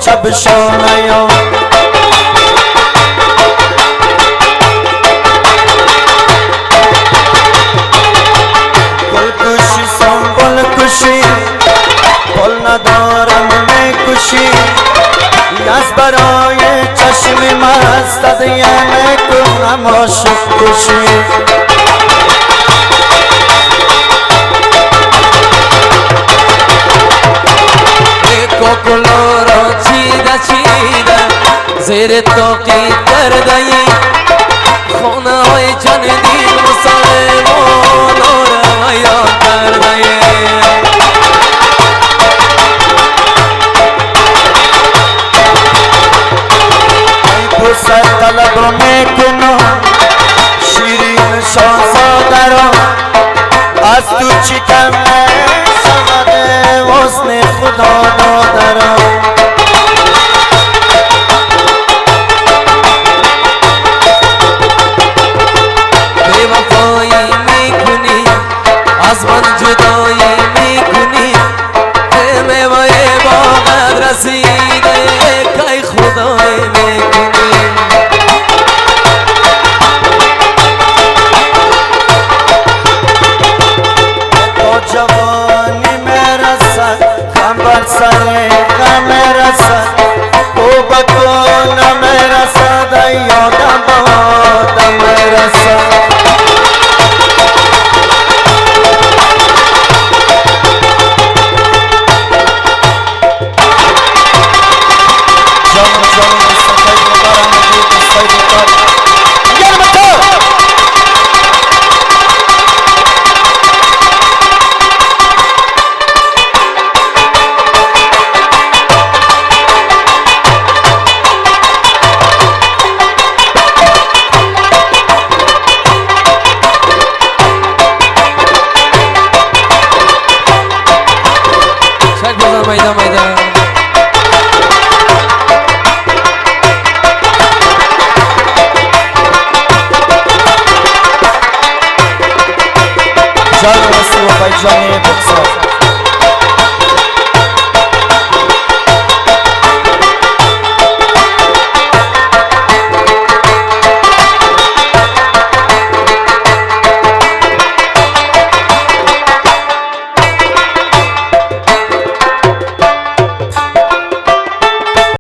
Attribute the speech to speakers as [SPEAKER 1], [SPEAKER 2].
[SPEAKER 1] شب شانه گلکشی سنبل کشی پل ندارم میکشی از برای چشم مست دیگه میکنم عاشق کشی
[SPEAKER 2] کوکلو را چیده چیده زیر تاقی کردهی خونه های جان دین مسلمان را یاد کردهی
[SPEAKER 1] پسر طلب میکنم شیرین شاهزاده را از تو چی کم شود حسن خدا داده را
[SPEAKER 2] بی وفایی میکنی از من جدایی میکنی میوه باغت رسیده که خدایی میکنی
[SPEAKER 1] با جوانی میرسد غم بر سر غم میرسد توبه کنم میرسد یادم بادم میرسد جان رسول و جان بکسا